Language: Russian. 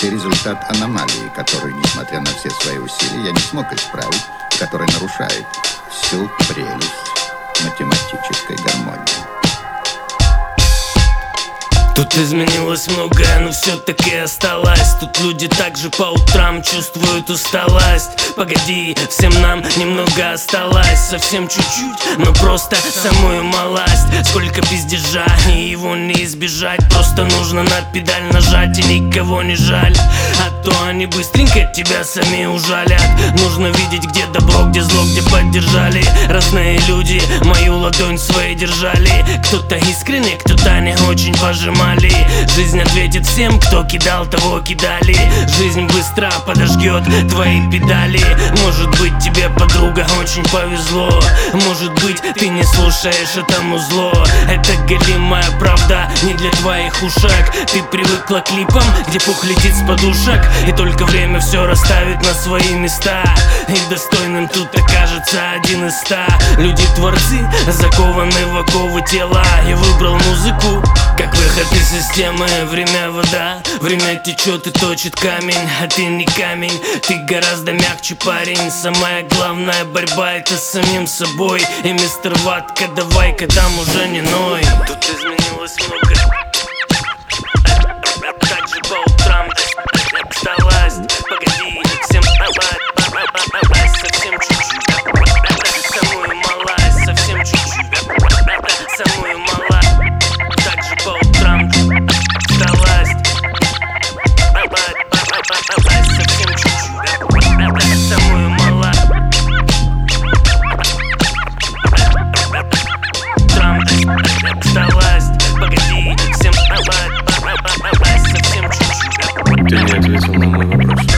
ты результат аномалии, которую, несмотря на все свои усилия, я не смог исправить, которая нарушает всю прелесть математической гармонии. Тут изменилось многое, но все-таки осталось. Тут люди также по утрам чувствуют усталость. Погоди, всем нам немного осталось. Совсем чуть-чуть, но просто самую малость. Сколько пиздежа, и его не избежать. Просто нужно на педаль нажать, и никого не жаль. А то они быстренько тебя сами ужалят. Нужно видеть, где добро, где зло, где поддержали. Разные люди мою ладонь своей держали. Кто-то искренне, кто-то не очень пожимали. Жизнь ответит всем, кто кидал, того кидали. Жизнь быстро подожгет твои педали. Может быть, тебе, подруга, очень повезло. Может быть, ты не слушаешь, этому зло. Это голимая правда, не для твоих ушек. Ты привыкла к клипам, где пух летит с подушек, и только время все расставит на свои места. И достойным тут окажется 1 из 100. Люди-творцы закованы в оковы тела. Я выбрал музыку как выход из системы. Время вода, время течет и точит камень. А ты не камень, ты гораздо мягче, парень. Самая главная борьба — это с самим собой. И мистер Ватка, давай-ка там уже не ной. Тут изменилось много. Так же по утрам осталось. Погоди, всем совсем чуть-чуть. Самую малость, совсем чуть-чуть. Самую малость. Так же по утрам осталось. Совсем чуть-чуть. Самую малость. Утром осталось. Погоди, всем совсем чуть-чуть. Ты не ответил на мой вопрос.